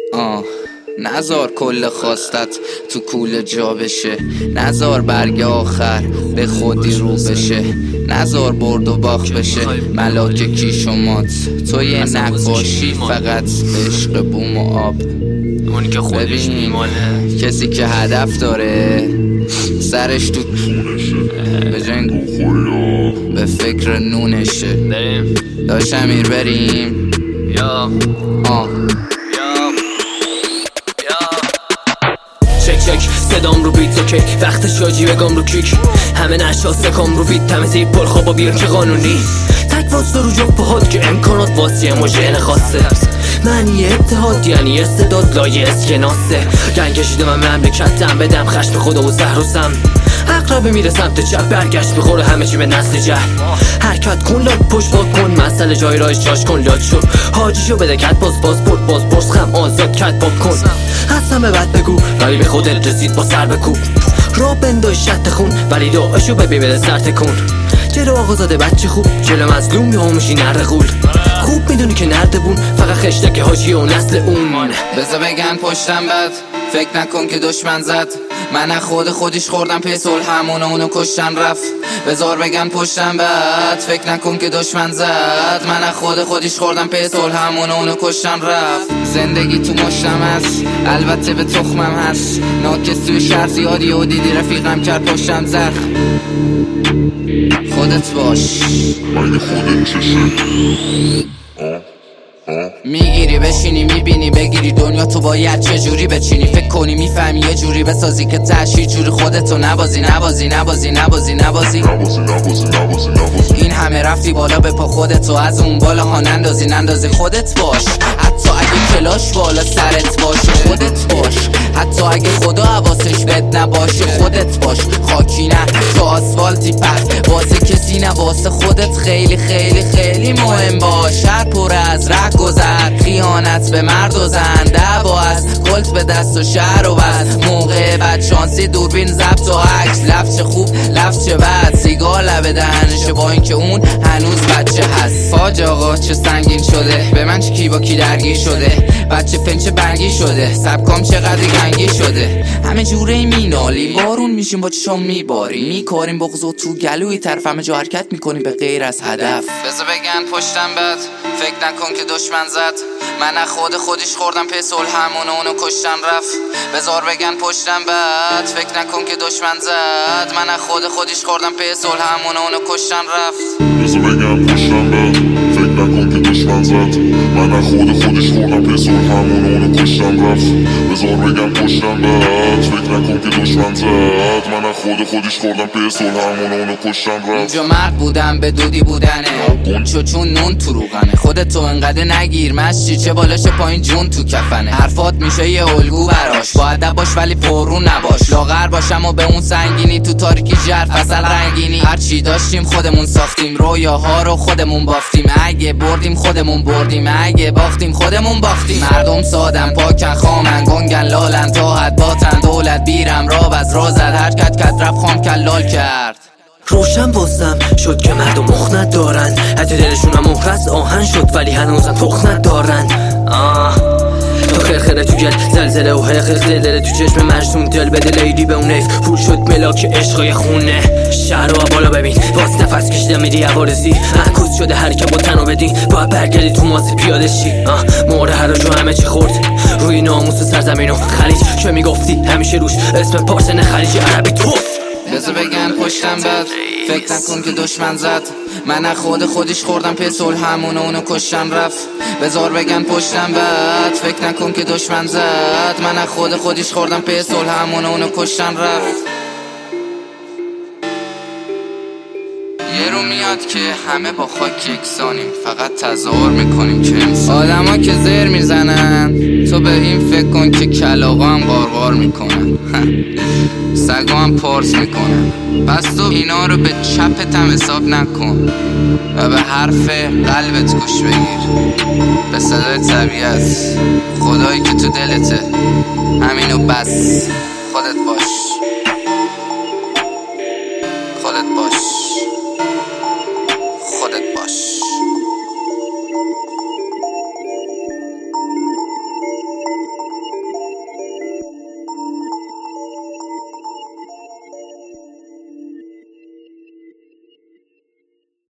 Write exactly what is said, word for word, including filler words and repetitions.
آه نزار کل خواستت تو کول جا بشه، نزار برگ آخر به خودی رو بشه، نزار برد و باخت بشه ملاک کیش و مات. تو یه نقاشی فقط به عشق بوم و آب. اونی که خودش میماله کسی که هدف داره سرش تو به جنگ به فکر نونشه. بریم داشت امیر بریم یا آه چک چک صدام رو بیت اوکی وقت شاجی بگم رو کیک همه نشاست کام رو بیت تمیزی پر خواب و بیر که قانونی تک واسه رو جب بهاد که امکانات واسه مجهن خاصه معنی اتحاد یعنی استعداد لایه اسکناسه گنگ کشیده من مملکتم بدم خشم خدا و زهر و سم اقرب میره سمت چپ برگشت میخوره همه چی به نسل جهل حرکت کن لاد پشت باد کن مسئله جای رایش جاش کن لاد شو حاجیشو بده کت باز باز برد باز برس خم آزاد کت باب کن از همه بد بگو ولی به خودت رسید با سر بکوب را بندای شت خون ولی دعاشو ببی بده سر تکون جلو آقازاده بچه خوب جلو مظلوم یا میشی نرد غول خوب میدونی که نرده بون فقط خشتک حاجی و نسل اون. بزا بگن پشتم بد فکر نکن که دشمن زد، من خود خودش خوردم پی صلح همون اونو کشتن رفت. بزار بگن پشتم بد فکر نکن که دشمن زد، من خود خودش خوردم پی صلح همون اونو کشتن رفت. زندگی تو مشتم هست البته به تخمم هست، ناکس توی شهر زیادی و دیدی رفیقم کرد پشتم زخ. خودت باش اگه خودت چشه میگیری بشینی میبینی بگیری دنیا تو باید چجوری بچینی، فکر کنی میفهمی یه جوری بسازی که تشی جوری خودتو نبازی نبازی نبازی نبازی نبازی نبازی نبازی نبازی نبازی. این همه رفتی بالا به پا خودتو از اون بالا ها نندازی نندازی. خودت باش حتی اگه کلاش بالا سرت باشه، خودت باش حتی اگه خدا حواسش بد نباشه، خودت باش خاکی نه تو آسفالتی پخت واسه کسی نه واسه خودت خیلی خیلی خیلی مهم باش. هر پر از ره گذر خیانت به مرد و زن دعوا از کلت به دست و شهر و بس موقع بد شانسی دوربین ضبط و عکس لفظ خوب لفظ بد سیگار لب دهنشه با اینکه اون هنوز بچه هست. فاج آقا چه سنگین شده به من چه کی با کی درگیر شده، بچه پنچه برگی شده سبکام چقدر گنگی شده. همه جوره مینالی بارون میشیم با چشام میباریم میکاریم بغض و تو گلوی طرف همه جا حرکت میکنیم به غیر از هدف. بذار بگن پشتم بد فکر نکن که دشمن زد، من خود خودش خوردم پی صلح همون اونو کشتن رفت. بذار بگن پشتم بد فکر نکن که دشمن زد، من خود خودش خوردم پی صلح همون اونو کشتن رفت. بذار بگم پشتم بد فکر نکن که دشمن زد، من خود خودش خوردم پی صلح همون اونو کشتن رفت. بذار بگم پشتم بد فکر نکن که دشمن زد، من خود خودش خوردم پی صلح همون اونو کشتن رفت. اینجا مرد بودم به دودی بودنه چو چون نون تو روغنه، خودتو انقدر نگیر مشتی چه بالاش پایین جون تو کفنه. حرفات میشه یه الگو براش با ادب باش ولی پررو نباش، لاغر باشم و به اون سنگینی تو تاریکی جرف اصل رنگینی. هرچی داشتیم خودمون ساختیم رویاها رو خودمون بافتیم، اگه بردیم خودمون بردیم اگه باختیم خودمون باختیم. مردم سادن پاکن خامن گنگن لالن تا حد باتن دولت بیرم راب از را زد حرکت کت رفت خام کلال کرد. روشن واسم شد که مردم مخ ندارن، حتی دلشونم مخلص آهن شد ولی هنوزم تخ ندارن. آه تو خرخره تو گل زلزله و حلقه دل تو چشم مرسوم دل بده لیلی به اون حیف پول شد ملاک عشقای خونه. شهر رو بالا ببین باز نفس کشیدم میری عوارضی معکوس شده هر که با تنو بدین باید برگردی تو مازی پیاده شی. آه مورد هر جو همه چی خورد روی ناموس سرزمین و خلیج که میگفتی همیشه روش اسم پارسن خلیج عربی توف. بذار بگن پشتم بد فکر نکن که دشمن زد، من خود خودش خوردم پی صلح همون اونو کشتن رفت. بذار بگن پشتم بد فکر نکن که دشمن زد، من خود خودش خوردم پی صلح همون اونو کشتن رفت. یه رو میاد که همه با خاک یکسانیم فقط تظاهر میکنیم که انسان. آدم ها که زر میزنن تو به این فکر کن که کلاغا هم غارغار میکنن سگا هم پارس میکنن، پس تو اینا رو به چپت هم حساب نکن و به حرف قلبت گوش بگیر، به صدای طبیعت خدایی که تو دلته همینو بس.